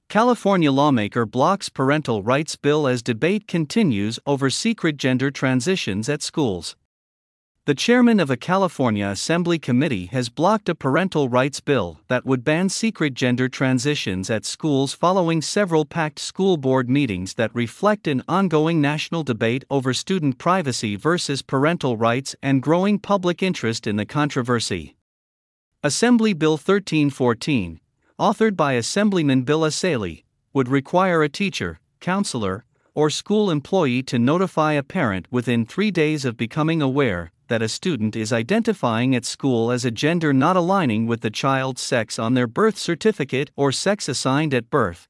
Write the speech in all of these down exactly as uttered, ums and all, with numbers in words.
California lawmaker blocks parental rights bill as debate continues over secret gender transitions at schools. The chairman of a California Assembly committee has blocked a parental rights bill that would ban secret gender transitions at schools following several packed school board meetings that reflect an ongoing national debate over student privacy versus parental rights and growing public interest in the controversy. Assembly Bill thirteen fourteen, authored by Assemblyman Bill Essayli, would require a teacher, counselor, or school employee to notify a parent within three days of becoming aware that a student is identifying at school as a gender not aligning with the child's sex on their birth certificate or sex assigned at birth.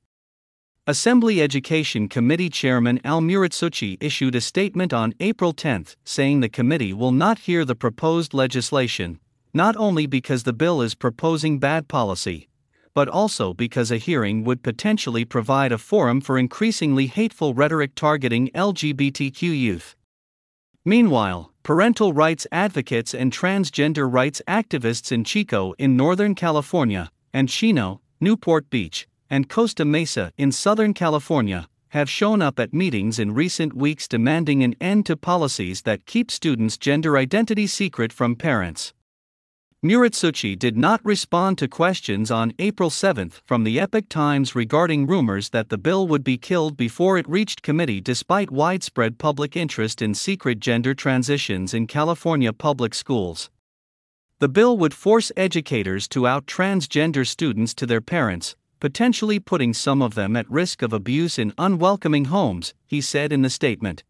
Assembly Education Committee Chairman Al Muratsuchi issued a statement on April tenth saying the committee will not hear the proposed legislation, not only because the bill is proposing bad policy, but also because a hearing would potentially provide a forum for increasingly hateful rhetoric targeting L G B T Q youth. Meanwhile, parental rights advocates and transgender rights activists in Chico in Northern California, and Chino, Newport Beach, and Costa Mesa in Southern California have shown up at meetings in recent weeks demanding an end to policies that keep students' gender identity secret from parents. Muratsuchi did not respond to questions on April seventh from the Epoch Times regarding rumors that the bill would be killed before it reached committee despite widespread public interest in secret gender transitions in California public schools. The bill would force educators to out transgender students to their parents, potentially putting some of them at risk of abuse in unwelcoming homes, he said in the statement.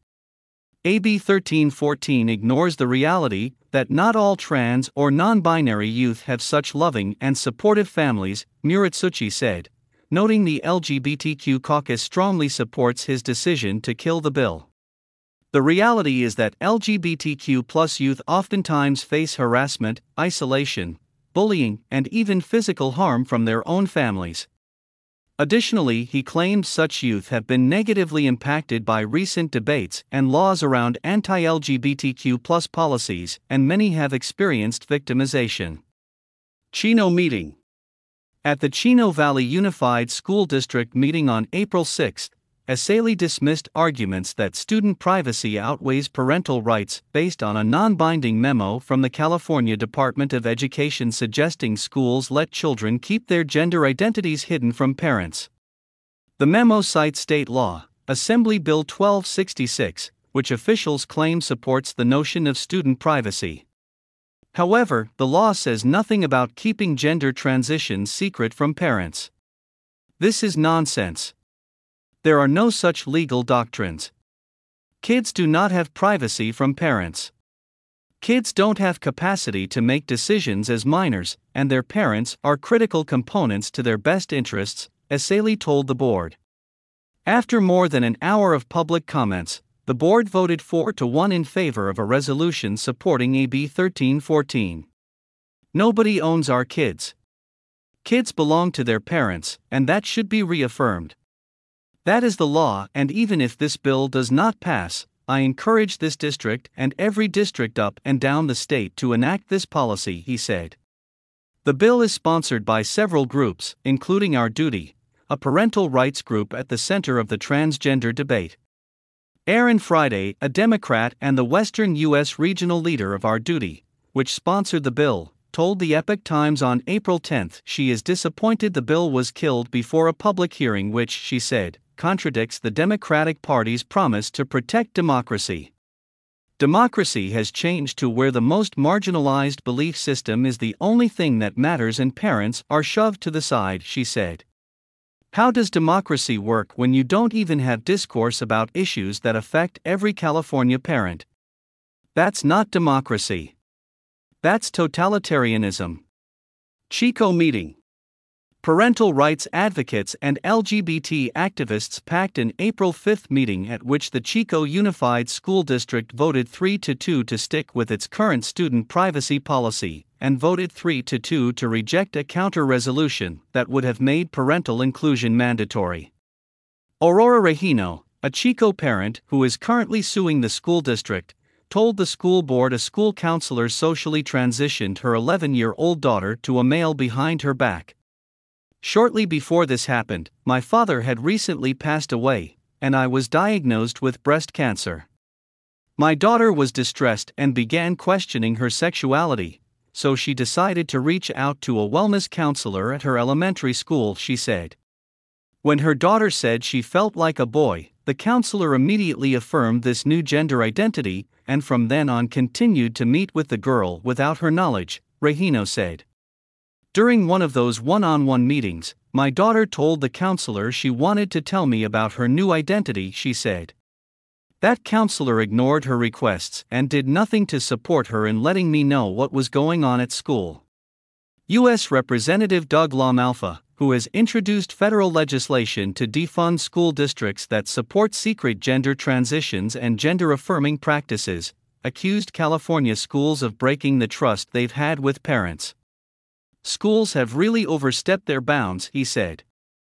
A B thirteen fourteen ignores the reality that not all trans or non-binary youth have such loving and supportive families, Muratsuchi said, noting the L G B T Q caucus strongly supports his decision to kill the bill. The reality is that L G B T Q plus youth oftentimes face harassment, isolation, bullying, and even physical harm from their own families. Additionally, he claimed such youth have been negatively impacted by recent debates and laws around anti-L G B T Q plus policies, and many have experienced victimization. Chino meeting. At the Chino Valley Unified School District meeting on April sixth, Essayli dismissed arguments that student privacy outweighs parental rights based on a non-binding memo from the California Department of Education suggesting schools let children keep their gender identities hidden from parents. The memo cites state law, Assembly Bill twelve sixty-six, which officials claim supports the notion of student privacy. However, the law says nothing about keeping gender transitions secret from parents. This is nonsense. There are no such legal doctrines. Kids do not have privacy from parents. Kids don't have capacity to make decisions as minors, and their parents are critical components to their best interests, Essayli told the board. After more than an hour of public comments, the board voted four to one in favor of a resolution supporting A B thirteen fourteen. Nobody owns our kids. Kids belong to their parents, and that should be reaffirmed. That is the law, and even if this bill does not pass, I encourage this district and every district up and down the state to enact this policy, he said. The bill is sponsored by several groups, including Our Duty, a parental rights group at the center of the transgender debate. Aaron Friday, a Democrat and the Western U S regional leader of Our Duty, which sponsored the bill, told the Epoch Times on April tenth she is disappointed the bill was killed before a public hearing which, she said, contradicts the Democratic Party's promise to protect democracy. Democracy has changed to where the most marginalized belief system is the only thing that matters and parents are shoved to the side, she said. How does democracy work when you don't even have discourse about issues that affect every California parent? That's not democracy. That's totalitarianism. Chico meeting. Parental rights advocates and L G B T activists packed an April fifth meeting at which the Chico Unified School District voted three to two to stick with its current student privacy policy, and voted three to two to reject a counter-resolution that would have made parental inclusion mandatory. Aurora Regino, a Chico parent who is currently suing the school district, told the school board a school counselor socially transitioned her eleven-year-old daughter to a male behind her back. Shortly before this happened, my father had recently passed away, and I was diagnosed with breast cancer. My daughter was distressed and began questioning her sexuality, so she decided to reach out to a wellness counselor at her elementary school, she said. When her daughter said she felt like a boy, the counselor immediately affirmed this new gender identity, and from then on continued to meet with the girl without her knowledge, Regino said. During one of those one-on-one meetings, my daughter told the counselor she wanted to tell me about her new identity, she said. That counselor ignored her requests and did nothing to support her in letting me know what was going on at school. U S Representative Doug LaMalfa, who has introduced federal legislation to defund school districts that support secret gender transitions and gender-affirming practices, accused California schools of breaking the trust they've had with parents. Schools have really overstepped their bounds, he said.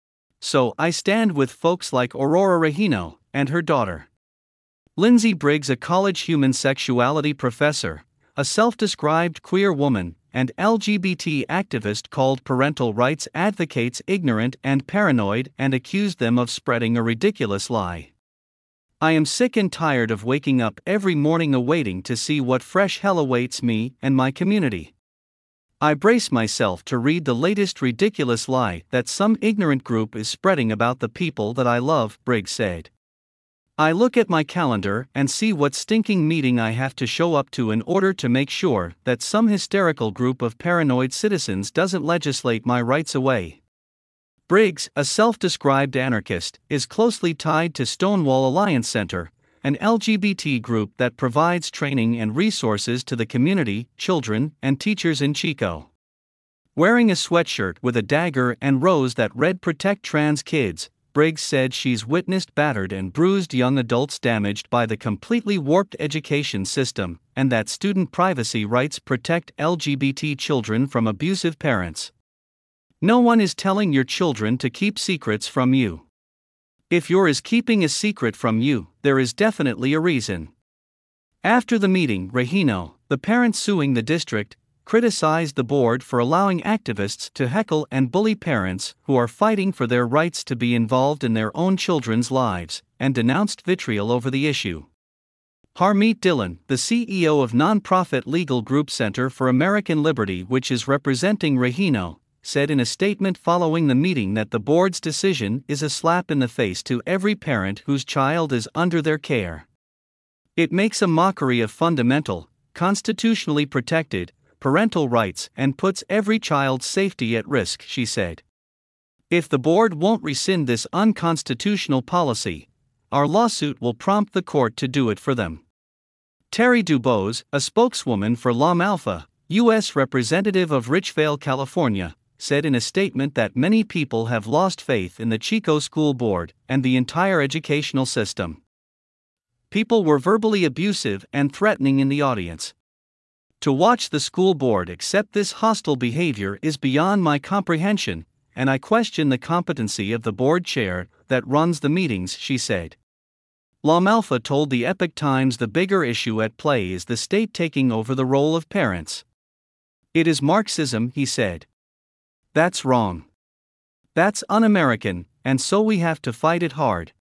So I stand with folks like Aurora Regino and her daughter. Lindsay Briggs, a college human sexuality professor, a self-described queer woman, and L G B T activist, called parental rights advocates ignorant and paranoid and accused them of spreading a ridiculous lie. I am sick and tired of waking up every morning awaiting to see what fresh hell awaits me and my community. I brace myself to read the latest ridiculous lie that some ignorant group is spreading about the people that I love, Briggs said. I look at my calendar and see what stinking meeting I have to show up to in order to make sure that some hysterical group of paranoid citizens doesn't legislate my rights away. Briggs, a self-described anarchist, is closely tied to Stonewall Alliance Center, an L G B T group that provides training and resources to the community, children, and teachers in Chico. Wearing a sweatshirt with a dagger and rose that read "Protect Trans Kids," Briggs said she's witnessed battered and bruised young adults damaged by the completely warped education system, and that student privacy rights protect L G B T children from abusive parents. No one is telling your children to keep secrets from you. If yours is keeping a secret from you, there is definitely a reason. After the meeting, Regino, the parent suing the district, criticized the board for allowing activists to heckle and bully parents who are fighting for their rights to be involved in their own children's lives, and denounced vitriol over the issue. Harmeet Dillon, the C E O of nonprofit legal group Center for American Liberty, which is representing Regino, said in a statement following the meeting that the board's decision is a slap in the face to every parent whose child is under their care. It makes a mockery of fundamental, constitutionally protected, parental rights and puts every child's safety at risk, she said. If the board won't rescind this unconstitutional policy, our lawsuit will prompt the court to do it for them. Terry Dubose, a spokeswoman for LaMalfa, U S representative of Richvale, California, said in a statement that many people have lost faith in the Chico School Board and the entire educational system. People were verbally abusive and threatening in the audience. To watch the school board accept this hostile behavior is beyond my comprehension, and I question the competency of the board chair that runs the meetings, she said. LaMalfa told the Epoch Times the bigger issue at play is the state taking over the role of parents. It is Marxism, he said. That's wrong. That's un-American, and so we have to fight it hard.